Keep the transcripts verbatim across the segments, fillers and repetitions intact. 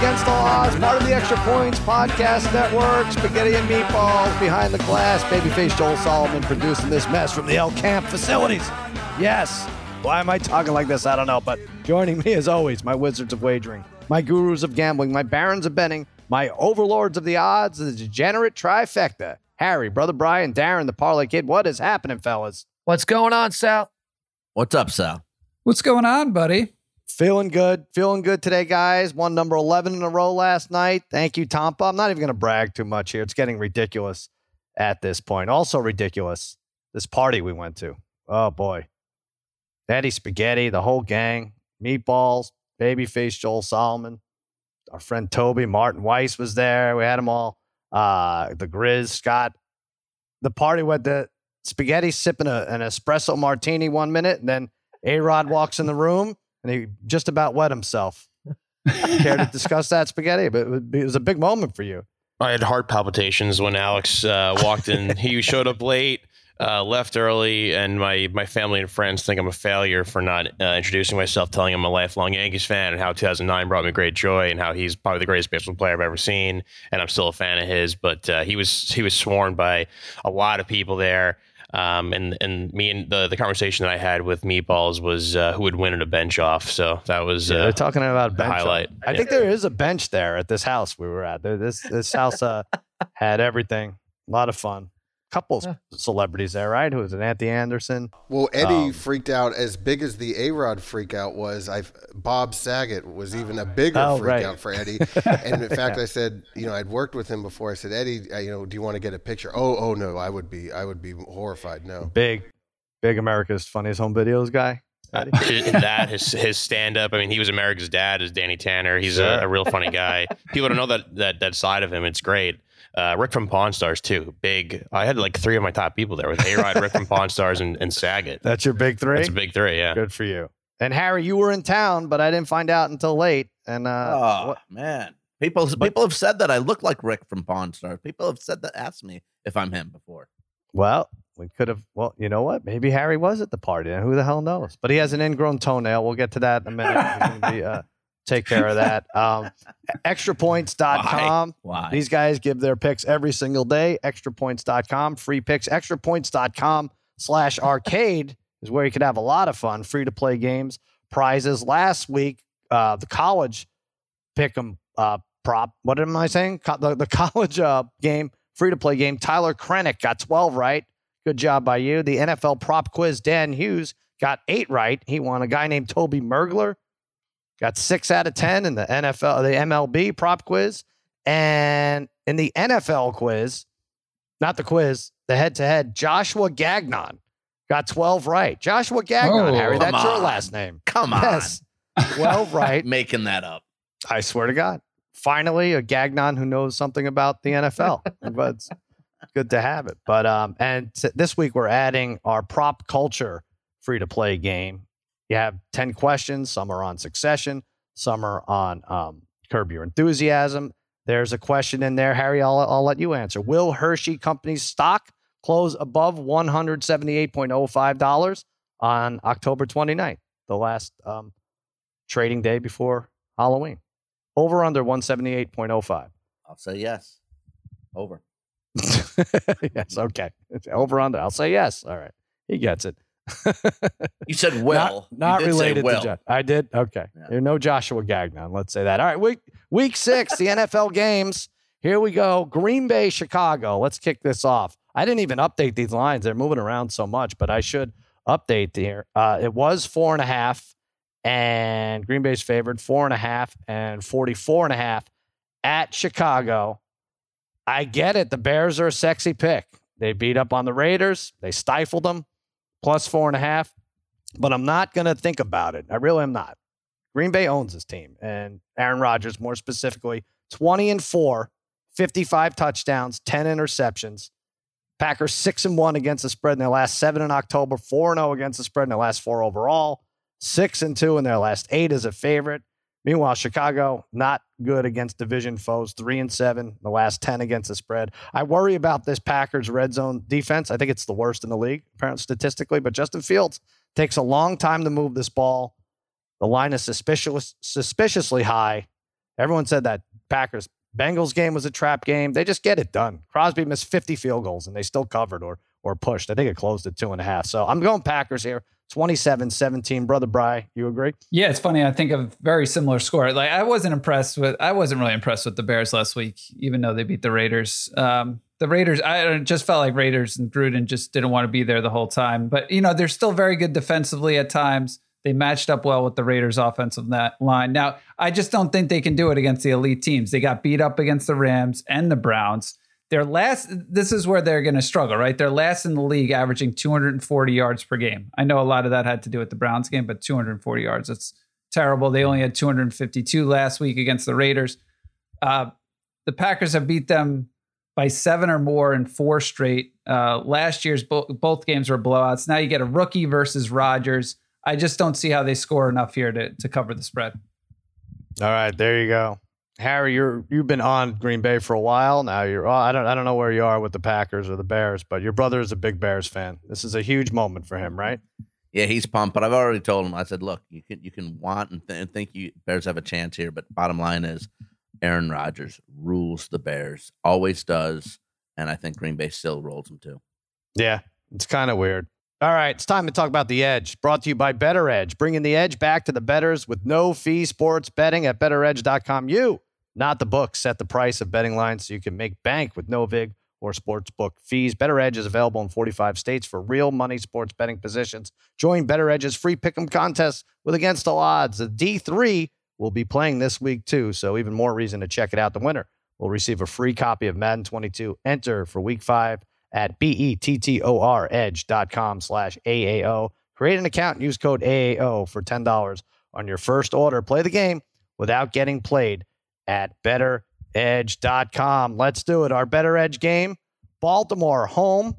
Against All Odds, part of the Extra Points Podcast Network. Spaghetti and Meatballs behind the glass. Babyface Joel Solomon producing this mess from the El Camp facilities. Yes. Why am I talking like this? I don't know. But joining me as always, my wizards of wagering, my gurus of gambling, my barons of betting, my overlords of the odds, the degenerate trifecta. Harry, Brother Brian, Darren, the Parlay Kid. What is happening, fellas? What's going on, Sal? What's up, Sal? What's going on, buddy? Feeling good. Feeling good today, guys. Won number eleven in a row last night. Thank you, Tampa. I'm not even going to brag too much here. It's getting ridiculous at this point. Also ridiculous, this party we went to. Oh, boy. Eddie Spaghetti, the whole gang, Meatballs, Babyface Joel Solomon, our friend Toby, Martin Weiss was there. We had them all. Uh, the Grizz, Scott. The party went to Spaghetti sipping a, an espresso martini one minute, and then A-Rod walks in the room, and he just about wet himself. Care to discuss that, Spaghetti? But it was a big moment for you. I had heart palpitations when Alex uh, walked in. He showed up late, uh, left early, and my, my family and friends think I'm a failure for not uh, introducing myself, telling him I'm a lifelong Yankees fan and how two thousand nine brought me great joy and how he's probably the greatest baseball player I've ever seen, and I'm still a fan of his. But uh, he was he was sworn by a lot of people there. Um, and, and me and the, the conversation that I had with Meatballs was uh, who would win at a bench off. So that was uh, yeah, they're talking about a bench highlight. Off. I yeah. think there is a bench there at this house we were at. This this house uh, had everything. A lot of fun. Couple yeah. celebrities there, right? Who was it? Anthony Anderson. Well, Eddie um, freaked out as big as the A-Rod freak out was. I Bob Saget was even a bigger oh, freak right. out for Eddie. And in fact, I said, you know, I'd worked with him before. I said, Eddie, uh, you know, do you want to get a picture? Oh, oh no, I would be, I would be horrified. No, big, big America's Funniest Home Videos guy. Uh, that his his stand up. I mean, he was America's dad as Danny Tanner. He's sure. a, a real funny guy. People don't know that that that side of him. It's great. Uh, Rick from Pawn Stars too. Big. I had like three of my top people there with A-Rod, Rick from Pawn Stars, and, and Saget. That's your big three? That's a big three, yeah. Good for you. And Harry, you were in town, but I didn't find out until late. And uh, oh what? man, people but, people have said that I look like Rick from Pawn Stars. People have said that, asked me if I'm him before. Well, we could have. Well, you know what? Maybe Harry was at the party. Who the hell knows? But he has an ingrown toenail. We'll get to that in a minute. He's gonna be, uh, take care of that. Um, extra points dot com. Why? Why? These guys give their picks every single day. extra points dot com. Free picks. extra points dot com slash arcade is where you could have a lot of fun. Free to play games, prizes. Last week, uh, the college pick 'em uh, prop. What am I saying? Co- the, the college uh, game, free to play game. Tyler Krennick got twelve right. Good job by you. The N F L prop quiz. Dan Hughes got eight right. He won. A guy named Toby Mergler got six out of ten in the N F L, the M L B prop quiz. And in the N F L quiz, not the quiz, the head-to-head, Joshua Gagnon got twelve right. Joshua Gagnon, oh, Harry, that's on. your last name. Come on. Yes, twelve right. Making that up. I swear to God. Finally, a Gagnon who knows something about the N F L. But it's good to have it. But um, and t- this week we're adding our prop culture free-to-play game. You have ten questions. Some are on Succession. Some are on um, Curb Your Enthusiasm. There's a question in there, Harry, I'll, I'll let you answer. Will Hershey Company's stock close above one hundred seventy-eight point oh five dollars on October twenty-ninth, the last um, trading day before Halloween? Over under one seventy-eight point oh five. I'll say yes. Over. Yes, okay. It's over under. I'll say yes. All right. He gets it. You said well. Not, not related well. to Josh. I did? Okay. Yeah. You're no Joshua Gagnon. Let's say that. All right. Week, week six, the N F L games. Here we go. Green Bay, Chicago. Let's kick this off. I didn't even update these lines. They're moving around so much, but I should update here. Uh, it was four and a half, and Green Bay's favored four and a half and forty-four and a half at Chicago. I get it. The Bears are a sexy pick. They beat up on the Raiders. They stifled them. Plus four and a half, but I'm not going to think about it. I really am not. Green Bay owns this team, and Aaron Rodgers, more specifically, twenty and four, fifty-five touchdowns, ten interceptions. Packers six and one against the spread in their last seven in October, four and zero against the spread in their last four overall, six and two in their last eight as a favorite. Meanwhile, Chicago, not good against division foes, three and seven, the last ten against the spread. I worry about this Packers red zone defense. I think it's the worst in the league, apparently statistically, but Justin Fields takes a long time to move this ball. The line is suspicious, suspiciously high Everyone said that Packers Bengals game was a trap game. They just get it done. Crosby missed fifty field goals and they still covered or or pushed. I think it closed at two and a half. So I'm going Packers here. twenty-seven seventeen. Brother Bry, you agree? Yeah, it's funny. I think of a very similar score. Like I wasn't impressed with, I wasn't really impressed with the Bears last week, even though they beat the Raiders. Um, the Raiders, I just felt like Raiders and Gruden just didn't want to be there the whole time. But, you know, they're still very good defensively at times. They matched up well with the Raiders offensive line. Now, I just don't think they can do it against the elite teams. They got beat up against the Rams and the Browns. They're last, this is where they're going to struggle, right? They're last in the league, averaging two hundred forty yards per game. I know a lot of that had to do with the Browns game, but two hundred forty yards, that's terrible. They only had two hundred fifty-two last week against the Raiders. Uh, the Packers have beat them by seven or more in four straight. Uh, last year's bo- both games were blowouts. Now you get a rookie versus Rodgers. I just don't see how they score enough here to, to cover the spread. All right, there you go. Harry, you're you've been on Green Bay for a while now. You're oh, I don't I don't know where you are with the Packers or the Bears, but your brother is a big Bears fan. This is a huge moment for him, right? Yeah, he's pumped. But I've already told him. I said, look, you can you can want and, th- and think you Bears have a chance here, but bottom line is, Aaron Rodgers rules the Bears, always does, and I think Green Bay still rolls them too. Yeah, it's kind of weird. All right, it's time to talk about the Edge, brought to you by Better Edge, bringing the edge back to the bettors with no fee sports betting at better edge dot com. You, not the book, set the price of betting lines so you can make bank with no vig or sportsbook fees. Better Edge is available in forty-five states for real money sports betting positions. Join Better Edge's free pick'em contest with Against All Odds. The D three will be playing this week too, so even more reason to check it out. The winner will receive a free copy of Madden twenty-two. Enter for week five at B-E-T-T-O-R edge.com slash AAO. Create an account and use code A A O for ten dollars on your first order. Play the game without getting played at better edge dot com. Let's do it. Our Better Edge game, Baltimore home,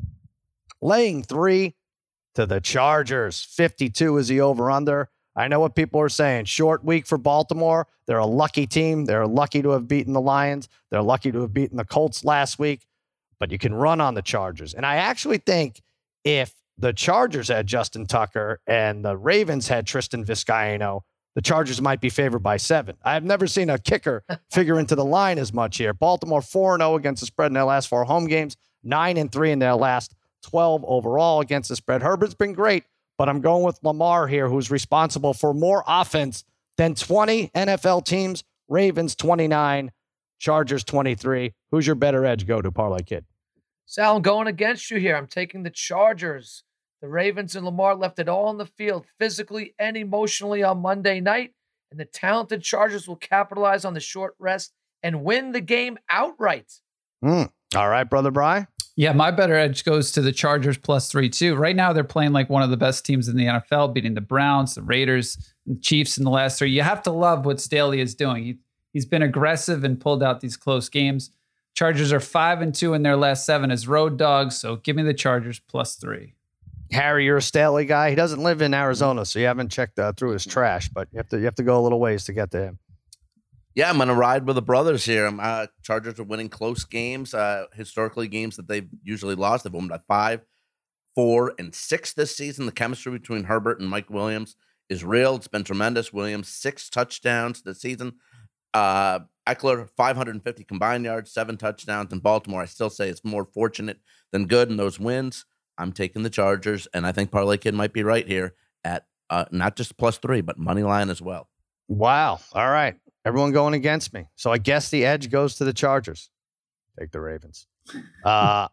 laying three to the Chargers. fifty-two is the over-under. I know what people are saying. Short week for Baltimore. They're a lucky team. They're lucky to have beaten the Lions. They're lucky to have beaten the Colts last week. But you can run on the Chargers. And I actually think if the Chargers had Justin Tucker and the Ravens had Tristan Vizcaino, the Chargers might be favored by seven. I've never seen a kicker figure into the line as much here. Baltimore four and oh against the spread in their last four home games, nine and three in their last twelve overall against the spread. Herbert's been great, but I'm going with Lamar here, who's responsible for more offense than twenty N F L teams. Ravens twenty-nine, Chargers twenty-three. Who's your Better Edge go to, Parlay Kid? Sal, I'm going against you here. I'm taking the Chargers. The Ravens and Lamar left it all on the field physically and emotionally on Monday night, and the talented Chargers will capitalize on the short rest and win the game outright. Mm. All right, Brother Bry. Yeah, my Better Edge goes to the Chargers plus three, too. Right now, they're playing like one of the best teams in the N F L, beating the Browns, the Raiders, and the Chiefs in the last three. You have to love what Staley is doing. He, he's been aggressive and pulled out these close games. Chargers are five and two in their last seven as road dogs, so give me the Chargers plus three. Harry, you're a Staley guy. He doesn't live in Arizona, so you haven't checked uh, through his trash, but you have to you have to go a little ways to get to him. Yeah, I'm going to ride with the brothers here. Um, uh, Chargers are winning close games, uh, historically games that they've usually lost. They've won by five, four, and six this season. The chemistry between Herbert and Mike Williams is real. It's been tremendous. Williams, six touchdowns this season. Uh, Eckler, five hundred fifty combined yards, seven touchdowns in Baltimore. I still say it's more fortunate than good in those wins. I'm taking the Chargers, and I think Parlay Kid might be right here at uh, not just plus three, but money line as well. Wow. All right. Everyone going against me. So I guess the edge goes to the Chargers. Take the Ravens. Uh,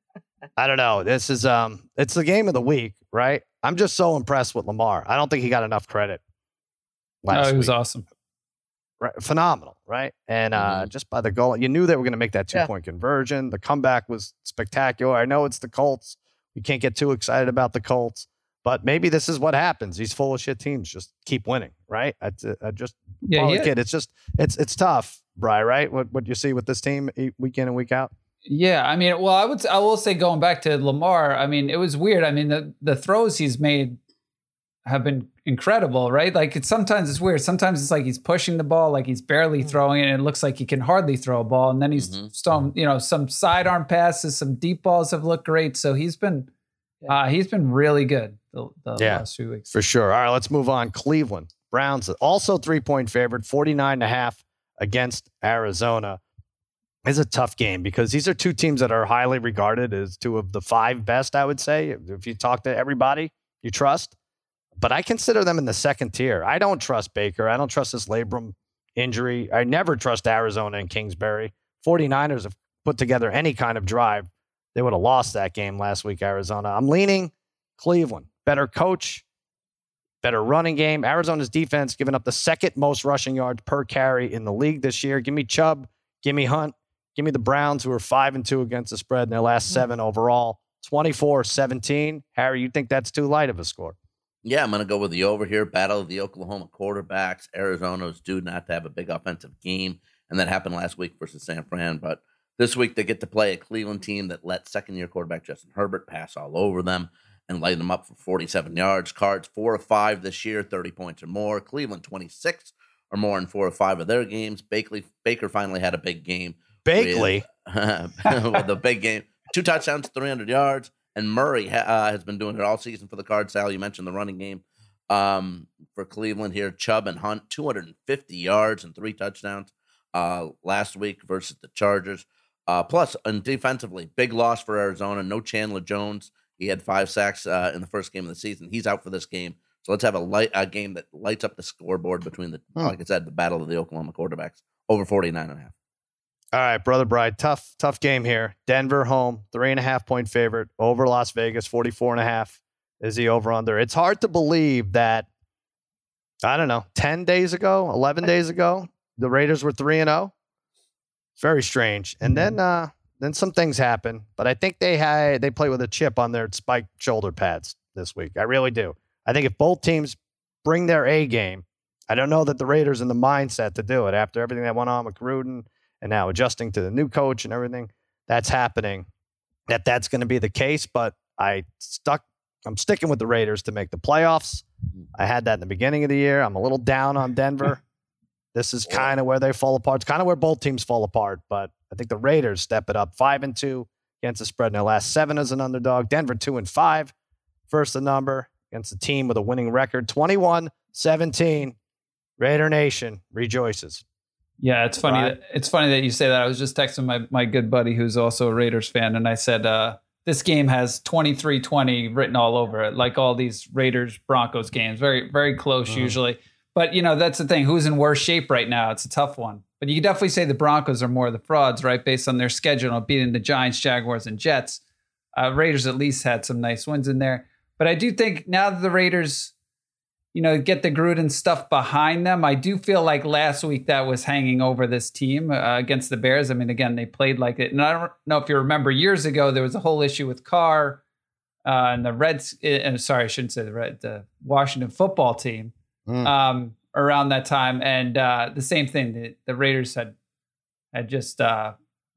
I don't know. This is um, it's the game of the week, right? I'm just so impressed with Lamar. I don't think he got enough credit. Oh, he was week. awesome. Right, phenomenal, right? And uh, Mm-hmm. just by the goal, you knew they were going to make that two-point Yeah. conversion. The comeback was spectacular. I know it's the Colts. We can't get too excited about the Colts, but maybe this is what happens. These full of shit teams just keep winning, right? I, I just, Yeah, Parlay yeah. Kid, it's just, it's it's tough, Bri, right? What what you see with this team e- week in and week out? Yeah, I mean, well, I would, I will say, going back to Lamar, I mean, it was weird. I mean, the the throws he's made have been incredible, right? Like it's sometimes it's weird. Sometimes it's like he's pushing the ball, like he's barely throwing it, and it looks like he can hardly throw a ball. And then he's Mhm. some, you know, some sidearm passes, some deep balls have looked great. So he's been, uh, he's been really good the, the Yeah. last few weeks. For sure. All right, let's move on. Cleveland Browns, also three-point favorite, forty-nine and a half against Arizona is a tough game because these are two teams that are highly regarded as two of the five best, I would say. If you talk to everybody you trust, but I consider them in the second tier. I don't trust Baker. I don't trust this labrum injury. I never trust Arizona and Kingsbury. 49ers have put together any kind of drive. They would have lost that game last week, Arizona. I'm leaning Cleveland. Better coach, better running game. Arizona's defense giving up the second most rushing yards per carry in the league this year. Give me Chubb. Give me Hunt. Give me the Browns, who are five and two against the spread in their last seven overall. twenty-four seventeen. Harry, you think that's too light of a score? Yeah, I'm going to go with the over here. Battle of the Oklahoma quarterbacks. Arizona's due not to have a big offensive game, and that happened last week versus San Fran. But this week they get to play a Cleveland team that let second-year quarterback Justin Herbert pass all over them and light them up for forty-seven yards. Cards four or five this year, thirty points or more. Cleveland twenty-six or more in four or five of their games. Bakley, Baker finally had a big game. Bakley? With, with the big game. Two touchdowns, three hundred yards. And Murray ha- uh, has been doing it all season for the Cards. Sal, you mentioned the running game um, for Cleveland here. Chubb and Hunt, two hundred fifty yards and three touchdowns uh, last week versus the Chargers. Uh, plus, and defensively, big loss for Arizona. No Chandler Jones. He had five sacks uh, in the first game of the season. He's out for this game. So let's have a light a game that lights up the scoreboard between the, hmm. like I said, the battle of the Oklahoma quarterbacks. Over forty-nine and a half. All right, Brother Bride, tough, tough game here. Denver home, three and a half point favorite over Las Vegas, forty-four and a half is the over under. It's hard to believe that, I don't know, ten days ago, eleven days ago, the Raiders were three and oh. Very strange. And then, uh, then some things happen, but I think they had, they play with a chip on their spiked shoulder pads this week. I really do. I think if both teams bring their A game, I don't know that the Raiders in the mindset to do it after everything that went on with Gruden and now adjusting to the new coach and everything that's happening, that that's going to be the case. But I stuck, I'm sticking with the Raiders to make the playoffs. I had that in the beginning of the year. I'm a little down on Denver. This is kind of where they fall apart. It's kind of where both teams fall apart, but I think the Raiders step it up. Five and two against the spread in their last seven as an underdog. Denver two and five, first the number against a team with a winning record. twenty-one seventeen. Raider Nation rejoices. Yeah, it's funny. Right. That, it's funny that you say that. I was just texting my, my good buddy who's also a Raiders fan, and I said, uh, this game has twenty-three twenty written all over it, like all these Raiders-Broncos games. Very, very close mm. usually. But, you know, that's the thing. Who's in worse shape right now? It's a tough one. But you can definitely say the Broncos are more of the frauds, right, based on their schedule, beating the Giants, Jaguars, and Jets. Uh, Raiders at least had some nice wins in there. But I do think now that the Raiders, you know, get the Gruden stuff behind them, I do feel like last week that was hanging over this team uh, against the Bears. I mean, again, they played like it. And I don't know if you remember years ago, there was a whole issue with Carr uh, and the Reds. Uh, sorry, I shouldn't say the Red, the Washington football team mm. um, around that time. And uh, the same thing, the, the Raiders had had just uh,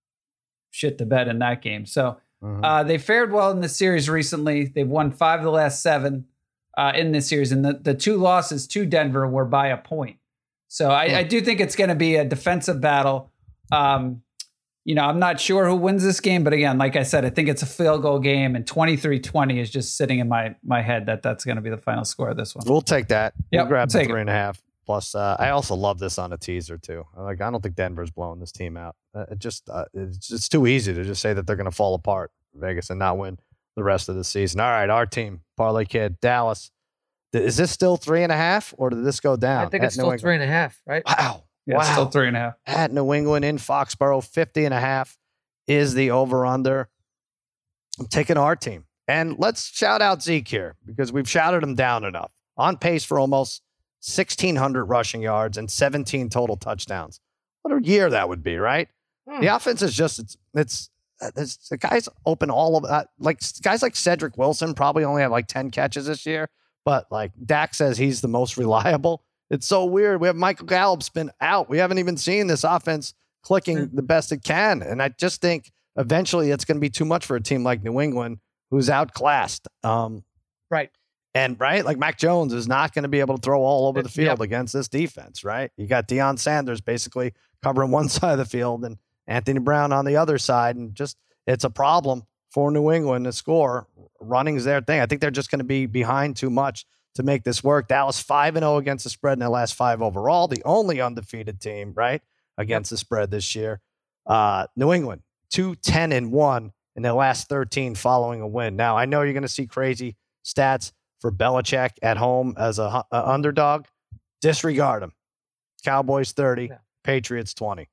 shit the bed in that game. So mm-hmm. uh, they fared well in the series recently. They've won five of the last seven. Uh, in this series, and the, the two losses to Denver were by a point. So I, yeah. I do think it's going to be a defensive battle. Um, you know, I'm not sure who wins this game, but again, like I said, I think it's a field goal game, and twenty-three twenty is just sitting in my my head that that's going to be the final score of this one. We'll take that. Yep, we'll grab we'll the three it. and a half. Plus, uh, I also love this on a teaser too. Like, I don't think Denver's blowing this team out. Uh, it just uh, it's it's too easy to just say that they're going to fall apart, Vegas, and not win the rest of the season. All right, our team, Parlay Kid, Dallas. Is this still three and a half, or did this go down? I think it's still three and a half, right? Wow. Yeah, wow. It's still three and a half. At New England in Foxborough, fifty and a half is the over-under. I'm taking our team. And let's shout out Zeke here, because we've shouted him down enough. On pace for almost sixteen hundred rushing yards and seventeen total touchdowns. What a year that would be, right? Hmm. The offense is just, it's, it's, it's the guys open all of that. Like, guys like Cedric Wilson probably only have like ten catches this year. But like Dak says, he's the most reliable. It's so weird. We have Michael Gallup's been out. We haven't even seen this offense clicking the best it can. And I just think eventually it's going to be too much for a team like New England, who's outclassed. Um, right. And right, like Mac Jones is not going to be able to throw all over the field yep. against this defense, right? You got Deion Sanders basically covering one side of the field and Anthony Brown on the other side. And just, it's a problem for New England to score. Running's their thing. I think they're just going to be behind too much to make this work. Dallas five and oh against the spread in their last five overall. The only undefeated team, right? against the spread this year. Uh, New England, two ten and one in their last thirteen following a win. Now, I know you're going to see crazy stats for Belichick at home as a, a underdog. Disregard them. Cowboys thirty, yeah. Patriots twenty.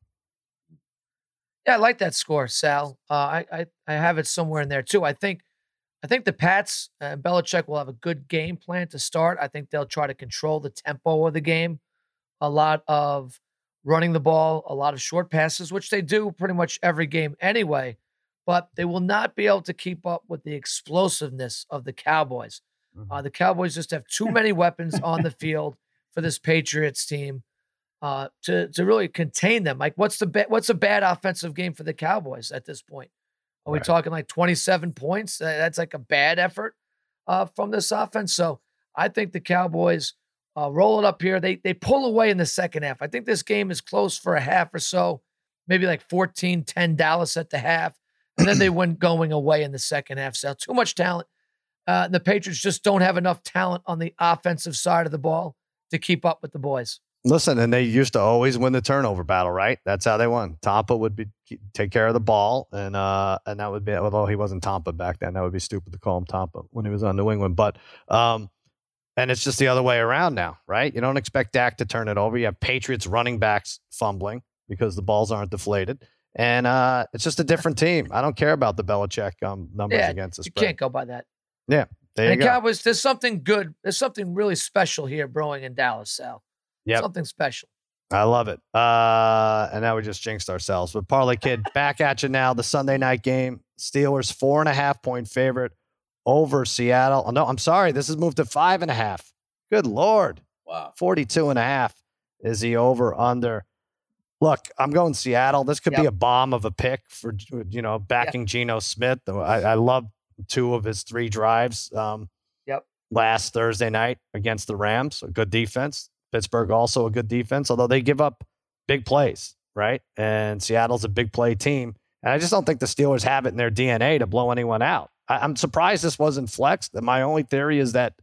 Yeah, I like that score, Sal. Uh, I, I I have it somewhere in there too. I think I think the Pats and uh, Belichick will have a good game plan to start. I think they'll try to control the tempo of the game. A lot of running the ball, a lot of short passes, which they do pretty much every game anyway. But they will not be able to keep up with the explosiveness of the Cowboys. Mm-hmm. Uh, the Cowboys just have too many weapons on the field for this Patriots team. Uh, to to really contain them. Like, what's the ba- what's a bad offensive game for the Cowboys at this point? Are we right. talking like twenty-seven points? That's like a bad effort uh, from this offense. So I think the Cowboys uh, roll it up here. They they pull away in the second half. I think this game is close for a half or so, maybe like fourteen ten Dallas at the half, and then they win going away in the second half. So too much talent. Uh, the Patriots just don't have enough talent on the offensive side of the ball to keep up with the boys. Listen, and they used to always win the turnover battle, right? That's how they won. Tampa would be take care of the ball, and uh, and that would be, although he wasn't Tampa back then, that would be stupid to call him Tampa when he was on New England. But um, and it's just the other way around now, right? You don't expect Dak to turn it over. You have Patriots running backs fumbling because the balls aren't deflated, and uh, it's just a different team. I don't care about the Belichick um, numbers yeah, against the you spread. Can't go by that. Yeah, there you and go. Cowboys, there's something good. There's something really special here brewing in Dallas, Sal. Yep. Something special. I love it. Uh, and now we just jinxed ourselves. But Parlay Kid, back at you now. The Sunday night game. Steelers, four and a half point favorite over Seattle. Oh, no, I'm sorry. This has moved to five and a half. Good Lord. Wow. forty-two and a half is the over under. Look, I'm going Seattle. This could yep. be a bomb of a pick for, you know, backing yep. Geno Smith. I, I love two of his three drives um, yep. last Thursday night against the Rams. A good defense. Pittsburgh also a good defense, although they give up big plays, right? And Seattle's a big play team. And I just don't think the Steelers have it in their D N A to blow anyone out. I, I'm surprised this wasn't flexed. My only theory is that,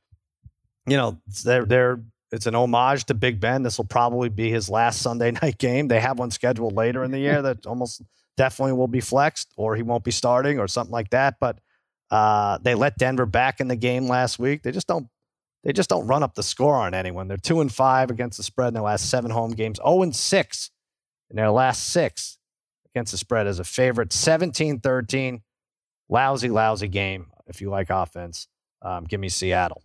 you know, they're, they're, it's an homage to Big Ben. This will probably be his last Sunday night game. They have one scheduled later in the year that almost definitely will be flexed, or he won't be starting or something like that. But uh, they let Denver back in the game last week. They just don't They just don't run up the score on anyone. They're two and five against the spread in their last seven home games. Oh and six in their last six against the spread as a favorite. seventeen thirteen. Lousy, lousy game. If you like offense, um, give me Seattle.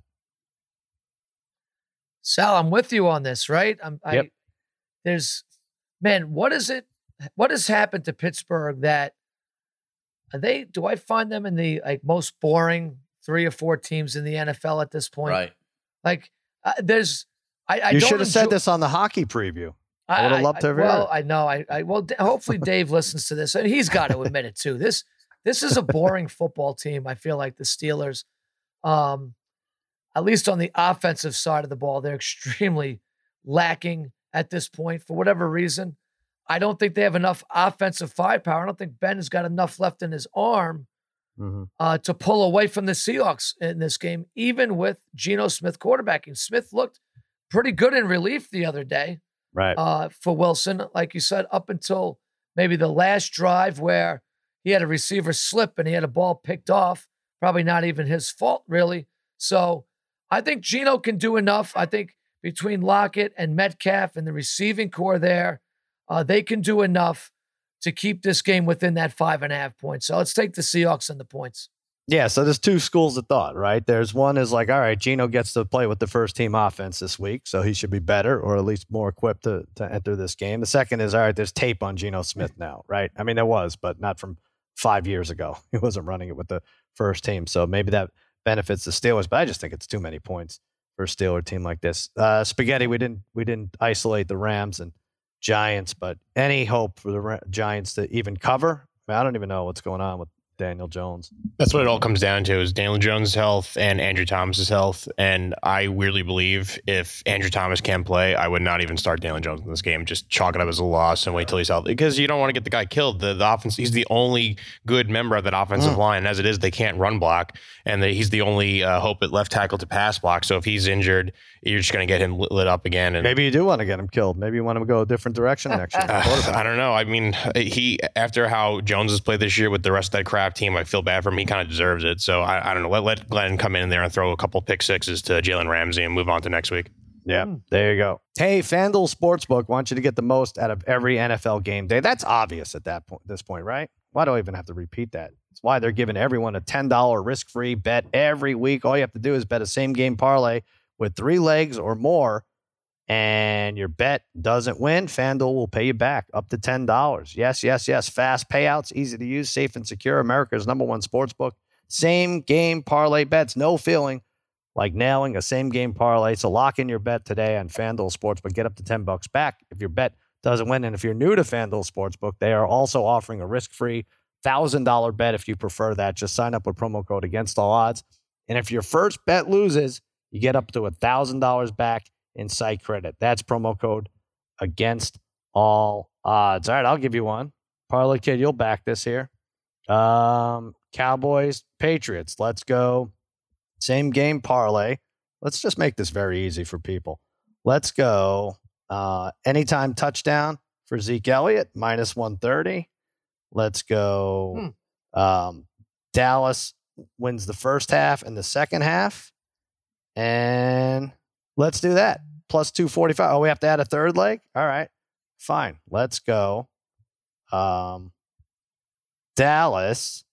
Sal, I'm with you on this, right? I'm, yep. I, there's, man, what is it? What has happened to Pittsburgh that are they? Do I find them in the like most boring three or four teams in the N F L at this point? Right. Like, uh, there's, I, I you don't should have enjoy, said this on the hockey preview. I would have loved to have heard. Well, I know. I, I well, d- hopefully Dave listens to this, and he's got to admit it too. This, this is a boring football team. I feel like the Steelers, um, at least on the offensive side of the ball, they're extremely lacking at this point for whatever reason. I don't think they have enough offensive firepower. I don't think Ben has got enough left in his arm. Mm-hmm. Uh, to pull away from the Seahawks in this game, even with Geno Smith quarterbacking. Smith looked pretty good in relief the other day, right? Uh, for Wilson, like you said, up until maybe the last drive where he had a receiver slip and he had a ball picked off. Probably not even his fault, really. So I think Geno can do enough. I think between Lockett and Metcalf and the receiving core there, uh, they can do enough to keep this game within that five and a half points. So let's take the Seahawks and the points. Yeah, so there's two schools of thought, right? There's one is like, all right, Geno gets to play with the first team offense this week, so he should be better or at least more equipped to, to enter this game. The second is, all right, there's tape on Geno Smith now, right? I mean, there was, but not from five years ago. He wasn't running it with the first team, so maybe that benefits the Steelers, but I just think it's too many points for a Steeler team like this. Uh, Spaghetti, we didn't we didn't isolate the Rams and Giants, but any hope for the Giants to even cover? I, mean, I don't even know what's going on with Daniel Jones. That's what it all comes down to is Daniel Jones' health and Andrew Thomas's health. And I weirdly believe if Andrew Thomas can play, I would not even start Daniel Jones in this game. Just chalk it up as a loss and wait till he's healthy because you don't want to get the guy killed. The, the offense, he's the only good member of that offensive mm. line. As it is, they can't run block, and the, he's the only uh, hope at left tackle to pass block. So if he's injured, you're just going to get him lit, lit up again. And maybe you do want to get him killed. Maybe you want him to go a different direction next year. uh, I don't know. I mean, he after how Jones has played this year with the rest of that crap team, I feel bad for him. He kind of deserves it. So I, I don't know. Let let Glenn come in there and throw a couple pick sixes to Jalen Ramsey and move on to next week. Yeah, there you go. Hey, FanDuel Sportsbook wants you to get the most out of every N F L game day. That's obvious at that point, this point, right? Why do I even have to repeat that? It's why they're giving everyone a ten dollars risk-free bet every week. All you have to do is bet a same-game parlay with three legs or more, and your bet doesn't win, FanDuel will pay you back up to ten dollars. Yes, yes, yes. Fast payouts, easy to use, safe and secure. America's number one sportsbook. Same-game parlay bets, no feeling like nailing a same-game parlay. So lock in your bet today on FanDuel Sportsbook. Get up to ten bucks back if your bet doesn't win. And if you're new to FanDuel Sportsbook, they are also offering a risk-free one thousand dollars bet if you prefer that. Just sign up with promo code Against All Odds. And if your first bet loses, you get up to one thousand dollars back in site credit. That's promo code Against All Odds. All right, I'll give you one. Parlay Kid, you'll back this here. Um, Cowboys, Patriots. Let's go. Same game parlay. Let's just make this very easy for people. Let's go. Uh, anytime touchdown for Zeke Elliott, minus one thirty. Let's go. Hmm. Um, Dallas wins the first half and the second half. And let's do that. Plus two forty-five. Oh, we have to add a third leg? All right. Fine. Let's go. Um, Dallas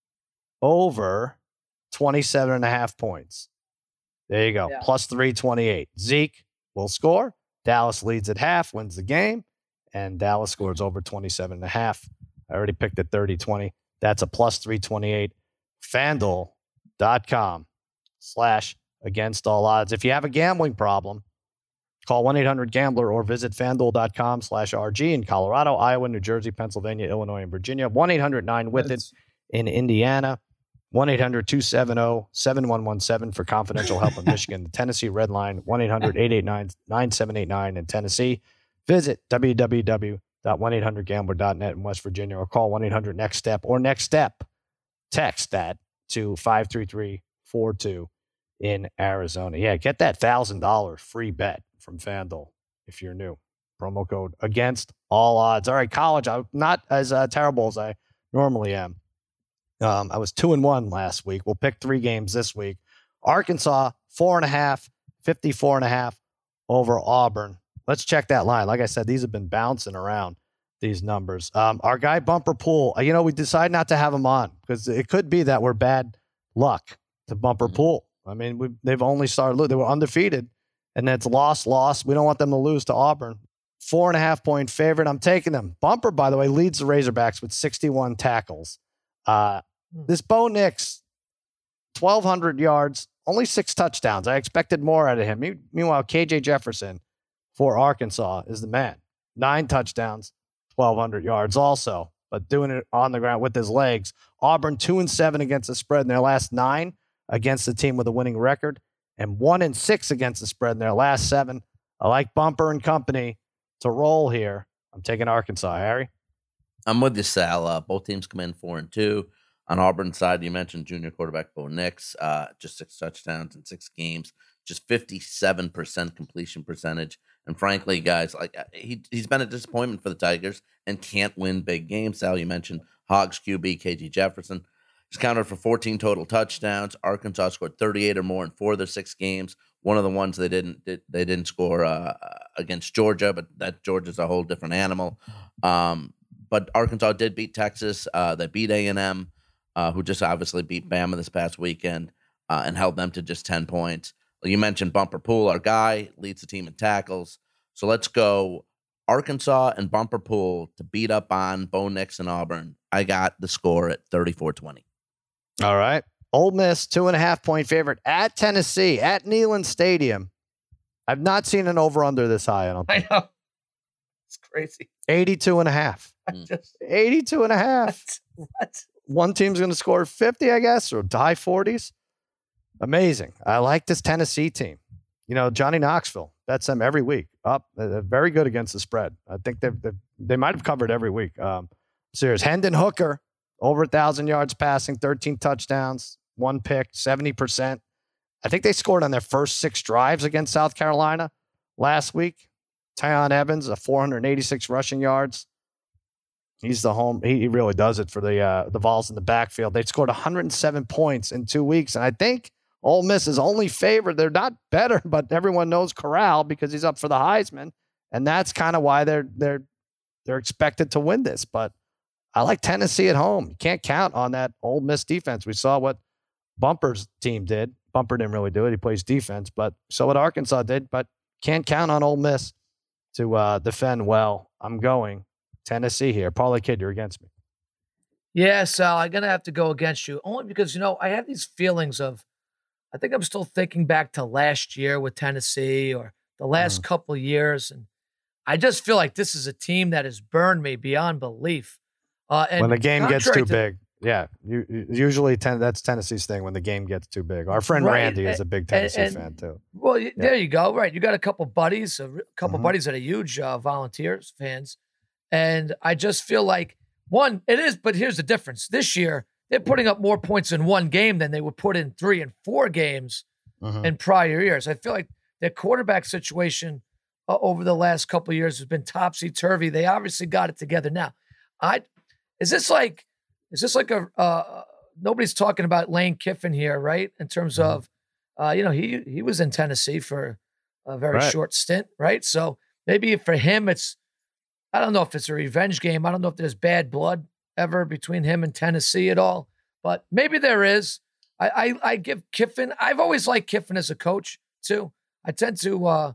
over twenty-seven and a half points. There you go. Yeah. Plus three twenty-eight. Zeke will score. Dallas leads at half, wins the game, and Dallas scores over twenty-seven and a half. I already picked at thirty twenty. That's a plus three twenty-eight. FanDuel.com slash against all odds. If you have a gambling problem, call one eight hundred gambler or visit FanDuel.com slash RG in Colorado, Iowa, New Jersey, Pennsylvania, Illinois, and Virginia. one eight hundred nine with it in Indiana. one eight hundred two seven zero seven one one seven for confidential help in Michigan. The Tennessee Red Line, one eight hundred eight eight nine nine seven eight nine in Tennessee. Visit w w w dot one eight hundred gambler dot net in West Virginia or call one eight hundred next step or next step. Text that to five three three four two in Arizona. Yeah, get that one thousand dollars free bet from FanDuel if you're new. Promo code Against All Odds. All right, college. I'm not as uh, terrible as I normally am. Um, I was two and one last week. We'll pick three games this week. Arkansas, four and a half, fifty-four and a half over Auburn. Let's check that line. Like I said, these have been bouncing around, these numbers. Um, our guy Bumper Pool, you know, we decided not to have him on because it could be that we're bad luck to Bumper Pool. I mean, we, they've only started, they were undefeated, and it's loss, loss. We don't want them to lose to Auburn. Four and a half point favorite. I'm taking them. Bumper, by the way, leads the Razorbacks with sixty-one tackles. Uh, this Bo Nix, twelve hundred yards, only six touchdowns. I expected more out of him. Meanwhile, K J Jefferson for Arkansas is the man. Nine touchdowns, twelve hundred yards also, but doing it on the ground with his legs. Auburn, two and seven against the spread in their last nine against the team with a winning record, and one and six against the spread in their last seven. I like Bumper and company to roll here. I'm taking Arkansas, Harry. I'm with you, Sal. Uh, both teams come in four and two. On Auburn's side, you mentioned junior quarterback Bo Nix, uh, just six touchdowns in six games, just fifty-seven percent completion percentage. And frankly, guys, like he he's been a disappointment for the Tigers and can't win big games. Sal, you mentioned Hogs Q B K J Jefferson. He's counted for fourteen total touchdowns. Arkansas scored thirty-eight or more in four of their six games. One of the ones they didn't did, they didn't score uh, against Georgia, but that Georgia's a whole different animal. Um, but Arkansas did beat Texas. Uh, they beat A and M. Uh, who just obviously beat Bama this past weekend uh, and held them to just ten points. You mentioned Bumper Pool, our guy, leads the team in tackles. So let's go Arkansas and Bumper Pool to beat up on Bo Nix and Auburn. I got the score at thirty-four twenty. All right. Ole Miss, two and a half point favorite at Tennessee, at Neyland Stadium. I've not seen an over-under this high, I don't think. I know. It's crazy. eighty-two and a half. I just, eighty-two and a half. What? one team's going to score fifty, I guess, or high forties. Amazing. I like this Tennessee team. You know, Johnny Knoxville bets them every week. Up, they're very good against the spread. I think they've, they've they might have covered every week. Um, serious. Hendon Hooker, over a thousand yards passing, thirteen touchdowns, one pick, seventy percent. I think they scored on their first six drives against South Carolina last week. Tyon Evans, a four hundred eighty-six rushing yards. He's the home. He, he really does it for the uh, the Vols in the backfield. They scored one hundred seven points in two weeks, and I think Ole Miss is only favored. They're not better, but everyone knows Corral because he's up for the Heisman, and that's kind of why they're they're they're expected to win this. But I like Tennessee at home. You can't count on that Ole Miss defense. We saw what Bumper's team did. Bumper didn't really do it. He plays defense, but so what Arkansas did. But can't count on Ole Miss to uh, defend well. I'm going Tennessee here. Parlay Kid, you're against me. Yeah, Sal, I'm going to have to go against you only because, you know, I have these feelings of, I think I'm still thinking back to last year with Tennessee or the last mm. couple of years. And I just feel like this is a team that has burned me beyond belief. Uh, and when the game gets too to, big. Yeah. You, you, usually ten, that's Tennessee's thing when the game gets too big. Our friend right, Randy and, is a big Tennessee and, fan too. Well, yeah. there you go. Right. You got a couple buddies, a couple mm-hmm. buddies that are huge uh, Volunteers fans. And I just feel like, one, it is, but here's the difference. This year, they're putting up more points in one game than they would put in three and four games mm-hmm. in prior years. I feel like their quarterback situation uh, over the last couple of years has been topsy-turvy. They obviously got it together now. I is this like is this like a uh, nobody's talking about Lane Kiffin here, right? In terms mm-hmm. of uh, you know, he he was in Tennessee for a very right. short stint, right? So maybe for him, it's I don't know if it's a revenge game. I don't know if there's bad blood ever between him and Tennessee at all, but maybe there is. I, I, I give Kiffin, I've always liked Kiffin as a coach too. I tend to uh,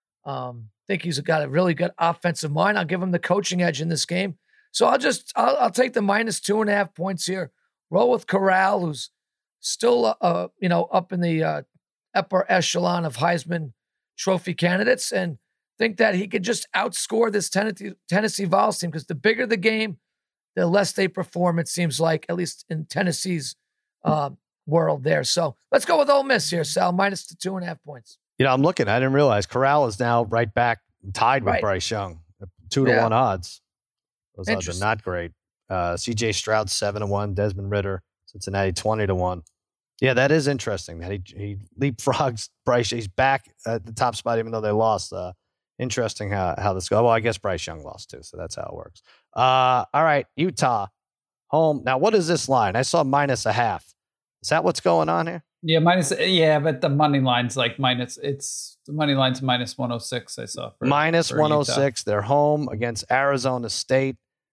um, think he's got a really good offensive mind. I'll give him the coaching edge in this game. So I'll just, I'll, I'll take the minus two and a half points here. Roll with Corral, who's still, uh, you know, up in the uh, upper echelon of Heisman Trophy candidates, and think that he could just outscore this Tennessee, Tennessee Vols team, because the bigger the game, the less they perform, it seems like, at least in Tennessee's uh, world there. So let's go with Ole Miss here, Sal, minus the two and a half points. You know, I'm looking. I didn't realize Corral is now right back tied with right. Bryce Young. Two to yeah. one odds. Those odds are not great. Uh, C J Stroud, seven to one. Desmond Ritter, Cincinnati, twenty to one. Yeah, that is interesting that he, he leapfrogs Bryce. He's back at the top spot, even though they lost. Uh, Interesting how, how this goes. Well, I guess Bryce Young lost too, so that's how it works. Uh, all right, Utah, home. Now, what is this line? I saw minus a half. Is that what's going on here? Yeah, minus. Yeah, but the money line's like minus. It's the money line's minus one oh six. I saw for, minus for one oh six. They're home against Arizona State.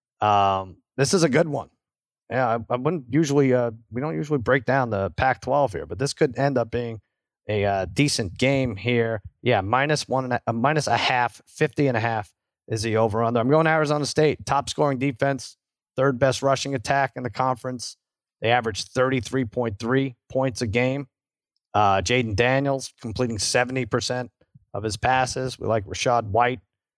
Um, this is a good one. Yeah, I, I wouldn't usually. Uh, we don't usually break down the Pac twelve here, but this could end up being a uh, decent game here. Yeah, minus one and a, uh, minus a half, fifty and a half is the over under. I'm going Arizona State, top scoring defense, third best rushing attack in the conference. They average thirty-three point three points a game. Uh, Jaden Daniels completing seventy percent of his passes. We like Rashad White,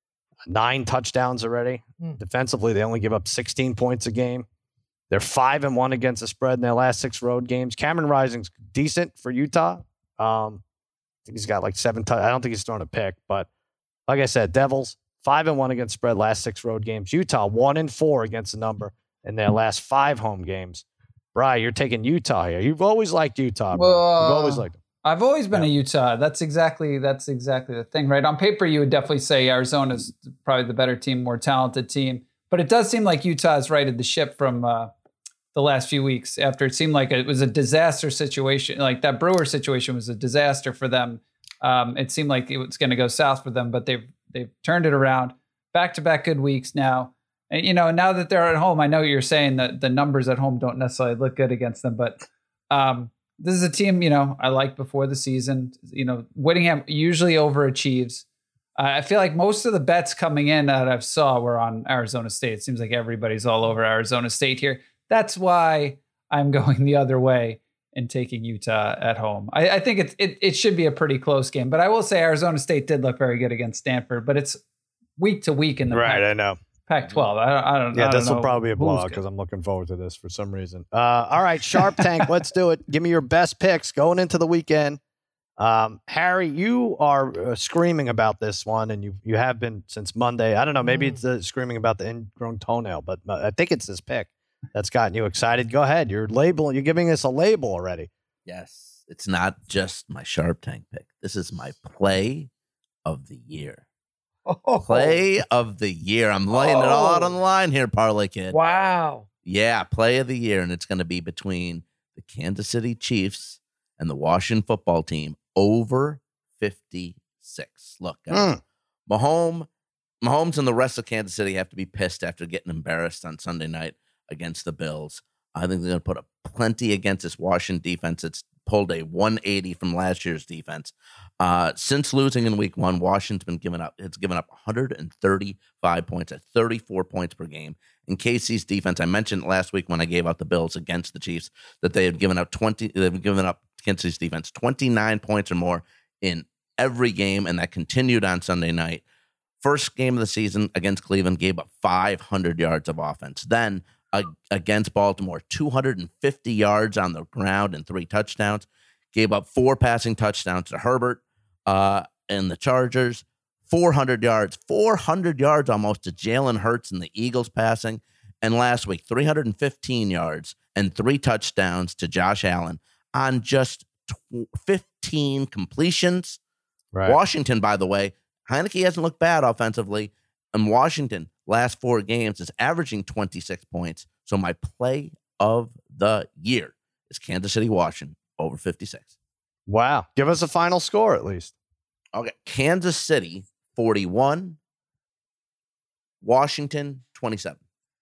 nine touchdowns already. Mm. Defensively, they only give up sixteen points a game. They're five and one against the spread in their last six road games. Cameron Rising's decent for Utah. Um, I think he's got like seven. T- I don't think he's thrown a pick, but like I said, Devils five and one against spread last six road games. Utah one and four against the number in their last five home games. Bri, you're taking Utah here. You've always liked Utah. Bro. Well, You've always liked them. I've always been yeah. a Utah. That's exactly that's exactly the thing, right? On paper, you would definitely say Arizona's probably the better team, more talented team, but it does seem like Utah has righted the ship from uh, the last few weeks after it seemed like it was a disaster situation. Like that Brewer situation was a disaster for them. Um, it seemed like it was going to go south for them, but they've, they've turned it around. Back-to-back good weeks now. And, you know, now that they're at home, I know you're saying that the numbers at home don't necessarily look good against them, but um, this is a team, you know, I liked before the season. You know, Whittingham usually overachieves. Uh, I feel like most of the bets coming in that I've saw were on Arizona State. It seems like everybody's all over Arizona State here. That's why I'm going the other way and taking Utah at home. I, I think it, it it should be a pretty close game, but I will say Arizona State did look very good against Stanford, but it's week to week in the right. Pac, I know Pac twelve. I don't. I don't. Yeah, I don't this will know probably be a who's blowout good. because I'm looking forward to this for some reason. Uh, all right, Sharp Tank, let's do it. Give me your best picks going into the weekend. Um, Harry, you are uh, screaming about this one, and you you have been since Monday. I don't know, maybe Mm. it's the screaming about the ingrown toenail, but uh, I think it's this pick that's gotten you excited. Go ahead, you're labeling. You're giving us a label already. Yes, it's not just my Sharp Tank pick. This is my play of the year. Oh, Play of the year. I'm laying it all out on the Oh. line here, Parlay Kid. wow. Yeah, play of the year, and it's going to be between the Kansas City Chiefs and the Washington football team over fifty-six. Look, guys, Mm. Mahomes, Mahomes and the rest of Kansas City have to be pissed after getting embarrassed on Sunday night against the Bills. I think they're going to put up plenty against this Washington defense. It's pulled a one eighty from last year's defense. Uh, since losing in week one, Washington's been given up. It's given up one hundred thirty-five points at thirty-four points per game. In K C's defense, I mentioned last week when I gave out the Bills against the Chiefs that they had given up twenty. They've given up Kansas City's defense twenty-nine points or more in every game, and that continued on Sunday night. First game of the season against Cleveland, gave up five hundred yards of offense. Then uh, against Baltimore, two hundred fifty yards on the ground and three touchdowns. Gave up four passing touchdowns to Herbert uh, and the Chargers. four hundred yards, four hundred yards almost to Jalen Hurts and the Eagles passing. And last week, three hundred fifteen yards and three touchdowns to Josh Allen on just fifteen completions. Right. Washington, by the way, Heineke hasn't looked bad offensively. And Washington, last four games, is averaging twenty-six points. So my play of the year is Kansas City, Washington, over fifty-six. Wow. Give us a final score at least. Okay. Kansas City, forty-one. Washington, twenty-seven.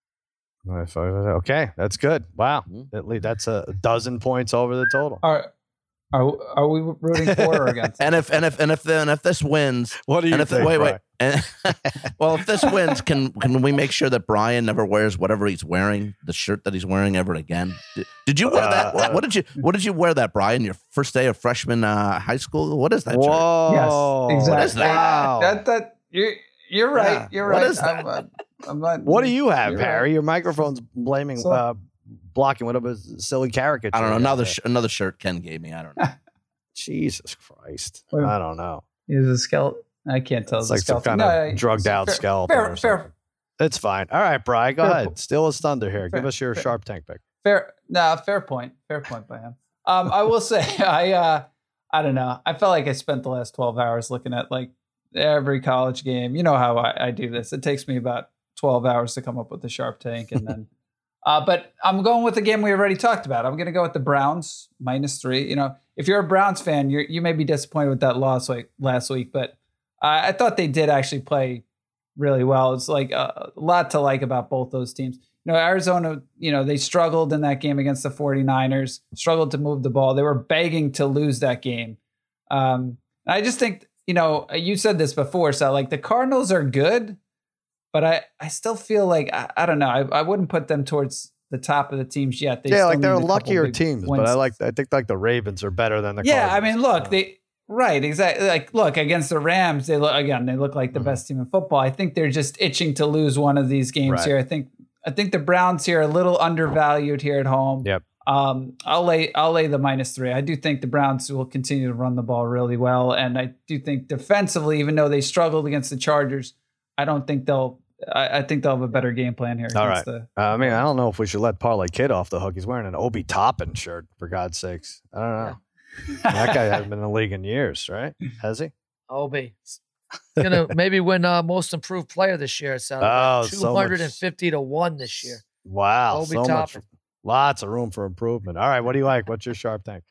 Okay, that's good. Wow. Mhm. At least that's a dozen points over the total. Are are are we rooting for or against? And if and if and if then if this wins, What do you and if think? wait Brian? wait, and, well, if this wins, can can we make sure that Brian never wears whatever he's wearing, the shirt that he's wearing ever again? Did, did you wear that? Uh, What did you What did you wear that, Brian? Your first day of freshman uh, high school? What is that shirt? Whoa. Yes, exactly. What is that? Wow. That that you're you're right. Yeah, You're what right. is that? I'm, uh, I'm not, What do you have, you're Harry? right. Your microphone's blaming, So- uh, blocking whatever silly caricature. I don't know. you Another have sh- another shirt Ken gave me. I don't know. there. Jesus Christ. Wait. I don't know. Is a skeleton? I can't tell. It's It's a like some skeleton. kind No, of I- drugged out fair, skeleton Fair, or fair, something. It's fine. All right, Brian, go Fair ahead. po- Steal his thunder here. Give fair- us your fair- Sharp Tank pick. fair. No, fair point. Fair point by him. Um, I will say, I, uh, I don't know. I felt like I spent the last twelve hours looking at like every college game. You know how I, I do this. It takes me about twelve hours to come up with the Sharp Tank, and then. Uh, but I'm going with the game we already talked about. I'm going to go with the Browns minus three. You know, if you're a Browns fan, you you may be disappointed with that loss like last week, but uh, I thought they did actually play really well. It's like a, a lot to like about both those teams. You know, Arizona, you know, they struggled in that game against the 49ers, struggled to move the ball. They were begging to lose that game. Um, I just think, you know, you said this before, so like the Cardinals are good. But I, I still feel like, I, I don't know, I, I wouldn't put them towards the top of the teams yet. They Yeah, still like they're need a couple luckier big teams, but wins. I like. I think like the Ravens are better than the. Yeah, I Cardinals. mean, look, they right, exactly. Like, look against the Rams, they look again. They look like the Mhm. best team in football. I think they're just itching to lose one of these games Right. here. I think, I think the Browns here are a little undervalued here at home. Yep. Um, I'll lay, I'll lay the minus three. I do think the Browns will continue to run the ball really well, and I do think defensively, even though they struggled against the Chargers, I don't think they'll. I, I think they'll have a better game plan here. All against right. The, Uh, I mean, I don't know if we should let Parlay Kid off the hook. He's wearing an Obi Toppin shirt, for God's sakes. I don't know. That guy hasn't been in the league in years, right? Has he? Obi. Gonna maybe win uh, most improved player this year. It sounds Oh, like so two much- hundred fifty to one this year. Wow. Obi so much. Toppin. Lots of room for improvement. All right. What do you like? What's your Sharp Tank?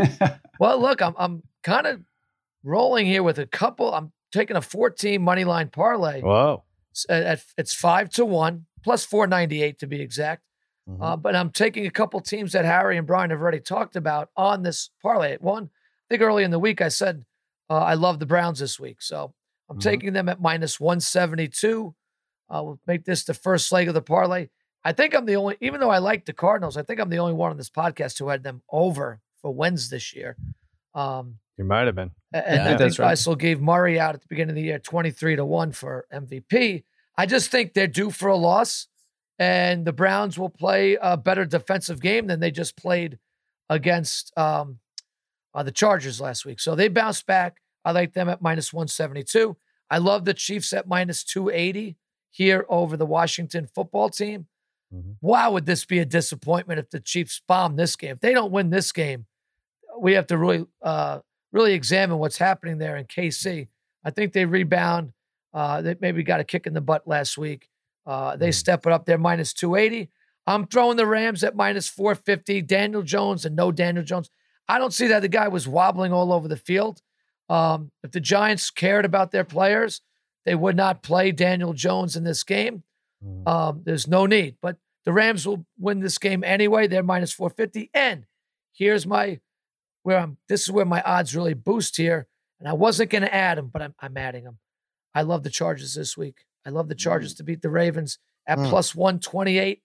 Well, look, I'm I'm kind of rolling here with a couple. I'm taking a fourteen money line parlay. Whoa. It's, at, it's five to one plus four ninety eight to be exact. Mhm. Uh, but I'm taking a couple teams that Harry and Brian have already talked about on this parlay. One, I think early in the week I said uh, I love the Browns this week, so I'm Mhm. taking them at minus one seventy-two. Uh, we'll make this the first leg of the parlay. I think I'm the only, even though I like the Cardinals, I think I'm the only one on this podcast who had them over for wins this year. Um, You might have been. and Yeah, I think that's I right. also gave Murray out at the beginning of the year twenty-three to one for M V P. I just think they're due for a loss, and the Browns will play a better defensive game than they just played against um, uh, the Chargers last week. So they bounced back. I like them at minus one seventy-two. I love the Chiefs at minus two eighty here over the Washington football team. Mm-hmm. Wow, would this be a disappointment if the Chiefs bomb this game? If they don't win this game, we have to really, uh, really examine what's happening there in K C. I think they rebound. Uh, they maybe got a kick in the butt last week. Uh, they mm-hmm. step it up. They're minus two eighty. I'm throwing the Rams at minus four fifty. Daniel Jones and no Daniel Jones. I don't see that the guy was wobbling all over the field. Um, if the Giants cared about their players, they would not play Daniel Jones in this game. Mm-hmm. Um, there's no need. But the Rams will win this game anyway. They're minus four fifty. And here's my where I'm. This is where my odds really boost here. And I wasn't going to add them, but I'm, I'm adding them. I love the Chargers this week. I love the Chargers mm. to beat the Ravens at mm. plus one twenty-eight.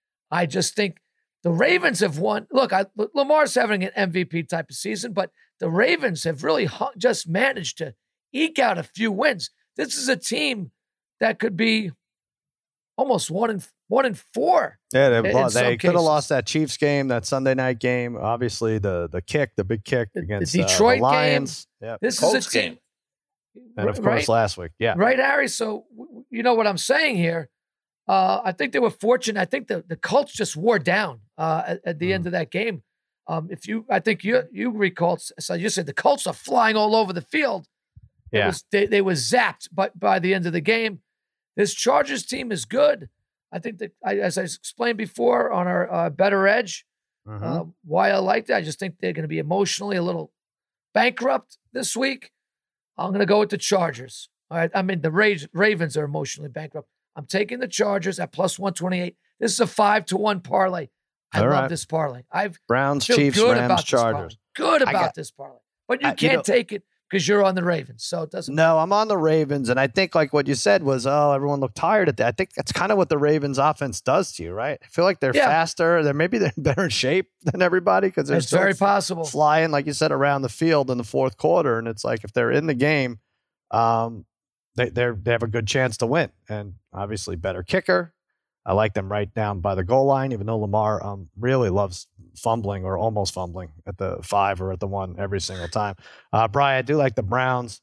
I just think the Ravens have won. Look, I, Lamar's having an M V P type of season, but the Ravens have really hung, just managed to eke out a few wins. This is a team that could be almost one in one in four. Yeah, they, in, they could have lost that Chiefs game, that Sunday night game. Obviously, the the kick, the big kick against the Detroit uh, the Lions. Game. Yep. This Colts is a team. game. And of course, right? last week, yeah, right, Harry. So you know what I'm saying here. Uh, I think they were fortunate. I think the, the Colts just wore down uh, at, at the mm. end of that game. Um, if you, I think you you recall. So you said the Colts are flying all over the field. Yeah, it was, they they were zapped by by the end of the game. This Chargers team is good. I think that, I, as I explained before on our uh, Better Edge, mm-hmm. uh, why I like that. I just think they're going to be emotionally a little bankrupt this week. I'm going to go with the Chargers. All right. I mean, the Ra- Ravens are emotionally bankrupt. I'm taking the Chargers at plus one twenty-eight. This is a five to one parlay. I All love right. this parlay. I've Browns, feel Chiefs, good Rams, about Chargers. This good about got, this parlay. But you I, can't you know, take it because you're on the Ravens. So it doesn't No, I'm on the Ravens. And I think like what you said was, oh, everyone looked tired at that. I think that's kind of what the Ravens offense does to you, right? I feel like they're yeah. faster. They're maybe they're in better shape than everybody because they're it's still very possible flying, like you said, around the field in the fourth quarter. And it's like if they're in the game, um, they they're, they have a good chance to win. And obviously better kicker. I like them right down by the goal line, even though Lamar um, really loves fumbling or almost fumbling at the five or at the one every single time. Uh, Brian, I do like the Browns.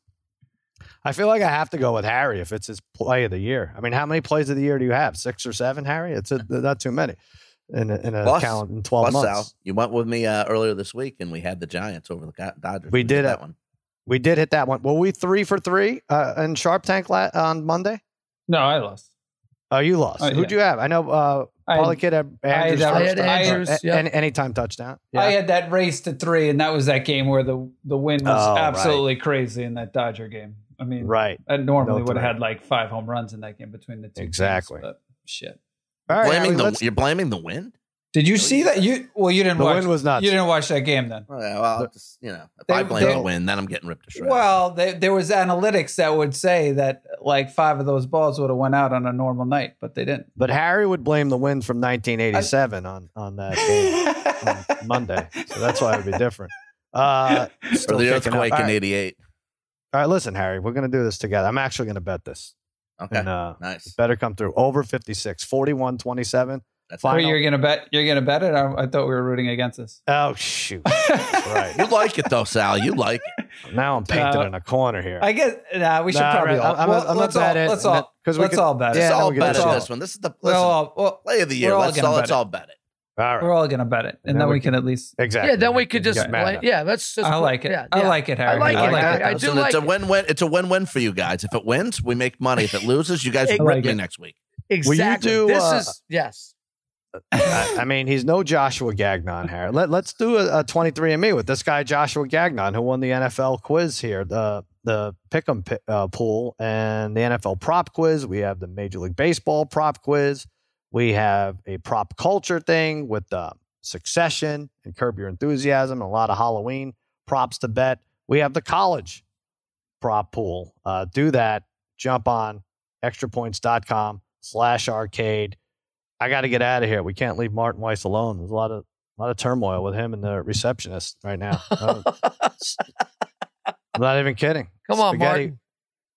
I feel like I have to go with Harry if it's his play of the year. I mean, how many plays of the year do you have? Six or seven, Harry? It's a, not too many in a, in a plus, count in twelve plus, months. Sal, you went with me uh, earlier this week, and we had the Giants over the Dodgers. We, we did that it. one. We did hit that one. Were we three for three uh, in Sharp Tank la- on Monday? No, I lost. Oh, you lost. Uh, Who'd yeah. you have? I know uh, Paulie Kid had Andrews. I had, I had Andrews. A- Yep. any, anytime touchdown. Yeah. I had that race to three, and that was that game where the, the win was Oh, absolutely crazy in that Dodger game. I mean, right. I normally No would have three. had like five home runs in that game between the two. Exactly. Teams, but shit. All right, blaming Harry, the let's- you're blaming the wind. Did you see that? You well, you didn't The watch. wind was nuts. You didn't watch that game then. Oh, yeah, well, just, you know, if They- I blame they- the wind, then I'm getting ripped to shreds. Well, they, there was analytics that would say that like five of those balls would have went out on a normal night, but they didn't. But Harry would blame the wind from nineteen eighty-seven I, on, on that game on Monday. So that's why it would be different. Uh, or still the kicking out. earthquake All in right. eighty-eight. All right, listen, Harry, we're going to do this together. I'm actually going to bet this. Okay, And, uh, nice. better come through. Over fifty-six, forty-one twenty-seven. That's Final. Wait, you're gonna bet? You're gonna bet it? I, I thought we were rooting against this. Oh, shoot. That's right. You like it though, Sal. You like it. Now I'm painted Uh, in a corner here. I guess nah, we should Nah, probably right, all. I'm- I'm- well, I'm gonna let's all bet it, let's and all then- 'cause we let's could- all bet Yeah, it. Let's then all we get bet the it show. this one. This is the We're listen, all well, play of the year. we're all Let's gonna all, bet let's it. all bet it. All right. we're all gonna bet it, and Then then we we can- can at least. Exactly. Yeah, then we could just get mad blame. at Yeah, let's just. I like it. Yeah, I yeah. like it, Harry. I like I it. like Harry. that. I do Listen, like it's a it. win-win. It's a win-win for you guys. If it wins, we make money. If it loses, you guys I will like rip me it. next week. Exactly. do, This uh, is yes. I, I mean, he's no Joshua Gagnon, Harry. Let, let's do a, a twenty-three and me with this guy, Joshua Gagnon, who won the N F L quiz here, the the Pick'em pi- uh, pool and the N F L prop quiz. We have the Major League Baseball prop quiz. We have a prop culture thing with uh, Succession and Curb Your Enthusiasm, and a lot of Halloween props to bet. We have the college prop pool. Uh, do that. Jump on extrapoints.com slash arcade. I got to get out of here. We can't leave Martin Weiss alone. There's a lot of a lot of turmoil with him and the receptionist right now. Uh, I'm not even kidding. Come on, Spaghetti, Martin.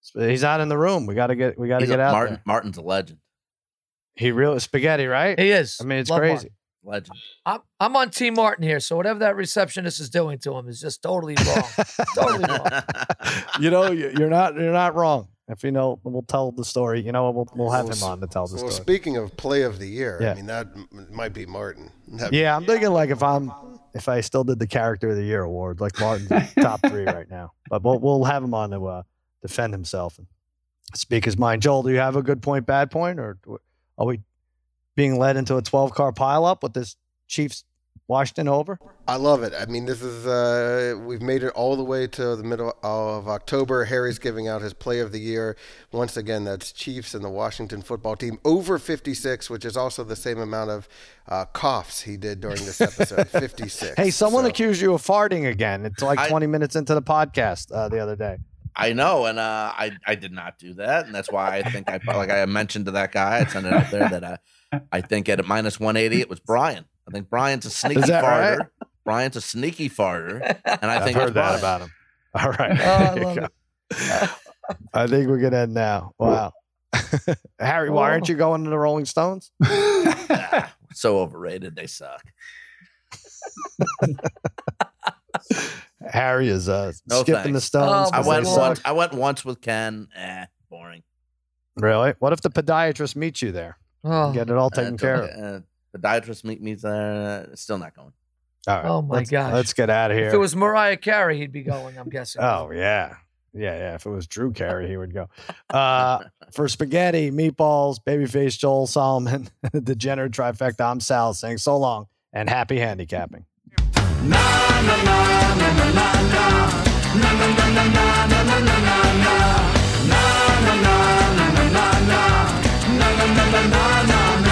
He's not in the room. We got to get. We got to He's get a- out Martin. there. Martin's a legend. He really spaghetti, right? He is. I mean, it's Love crazy. Martin. Legend. I'm I'm on Team Martin here, so whatever that receptionist is doing to him is just totally wrong. Totally wrong. You know, you- you're not. You're not wrong. If you know, we'll tell the story. You know, we'll we'll have him on to tell the Well, story. speaking of play of the year, Yeah. I mean that m- might be Martin. That- Yeah, I'm thinking like if I'm if I still did the character of the year award, like Martin's top three right now. But we'll we'll have him on to uh, defend himself and speak his mind. Joel, do you have a good point, bad point, or are we being led into a twelve car pileup with this Chiefs Washington over? I love it. I mean, this is uh, we've made it all the way to the middle of October. Harry's giving out his play of the year. Once again, that's Chiefs and the Washington football team over fifty-six, which is also the same amount of uh, coughs he did during this episode. fifty-six. Hey, someone So- accused you of farting again. It's like I- twenty minutes into the podcast uh, the other day. I know, and uh, I I did not do that, and that's why I think I like I mentioned to that guy. I sent it out there that uh, I think at minus one eighty it was Brian. I think Brian's a sneaky Is that farter. right? Brian's a sneaky farter, and I I've think heard it's that Brian. about him. All right. Oh, I There you love go. it. I think we're gonna end now. Wow. Harry, why aren't Oh. you going to the Rolling Stones? Ah, so overrated. They suck. Harry is uh, No skipping the thanks. Stones. Oh, I 'cause went they my suck. once. I went once with Ken. Eh, boring. Really? What if the podiatrist meets you there? Oh, Get it all taken Uh, care of. uh, the podiatrist meet me there. Uh, still not going. All right. Oh, my let's, gosh. Let's get out of here. if it was Mariah Carey, he'd be going, I'm guessing. oh yeah, yeah, yeah. If it was Drew Carey, he would go. Uh, for spaghetti, meatballs, babyface Joel Solomon, the degenerate trifecta. I'm Sal saying so long and happy handicapping. na na na na